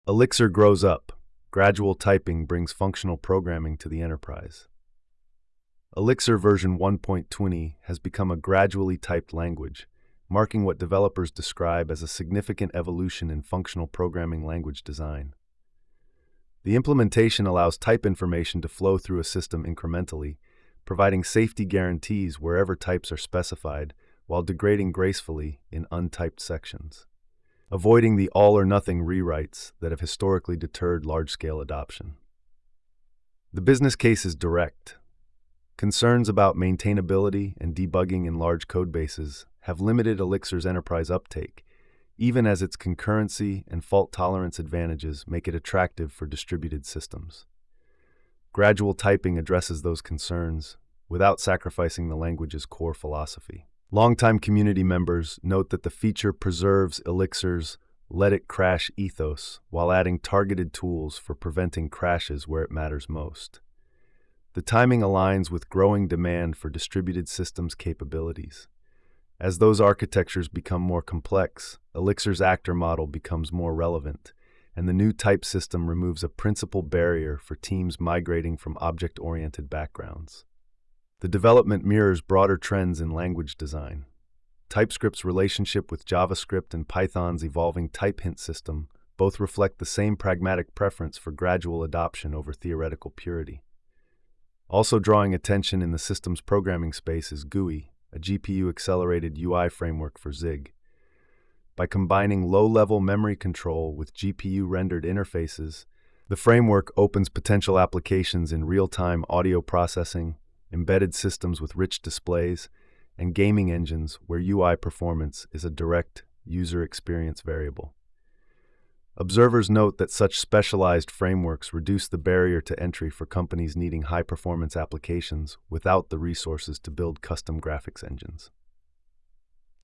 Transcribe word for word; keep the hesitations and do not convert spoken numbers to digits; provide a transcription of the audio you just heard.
Elixir grows up. Gradual typing brings functional programming to the enterprise. Elixir version one point twenty has become a gradually typed language, marking what developers describe as a significant evolution in functional programming language design. The implementation allows type information to flow through a system incrementally, providing safety guarantees wherever types are specified, while degrading gracefully in untyped sections, avoiding the all-or-nothing rewrites that have historically deterred large-scale adoption. The business case is direct. Concerns about maintainability and debugging in large codebases have limited Elixir's enterprise uptake, even as its concurrency and fault tolerance advantages make it attractive for distributed systems. Gradual typing addresses those concerns without sacrificing the language's core philosophy. Longtime community members note that the feature preserves Elixir's let it crash ethos while adding targeted tools for preventing crashes where it matters most. The timing aligns with growing demand for distributed systems capabilities. As those architectures become more complex, Elixir's actor model becomes more relevant, and the new type system removes a principal barrier for teams migrating from object-oriented backgrounds. The development mirrors broader trends in language design. TypeScript's relationship with JavaScript and Python's evolving type hint system both reflect the same pragmatic preference for gradual adoption over theoretical purity. Also drawing attention in the systems programming space is G U I, a G P U-accelerated U I framework for Zig. By combining low-level memory control with G P U-rendered interfaces, the framework opens potential applications in real-time audio processing, embedded systems with rich displays, and gaming engines where U I performance is a direct user experience variable. Observers note that such specialized frameworks reduce the barrier to entry for companies needing high-performance applications without the resources to build custom graphics engines.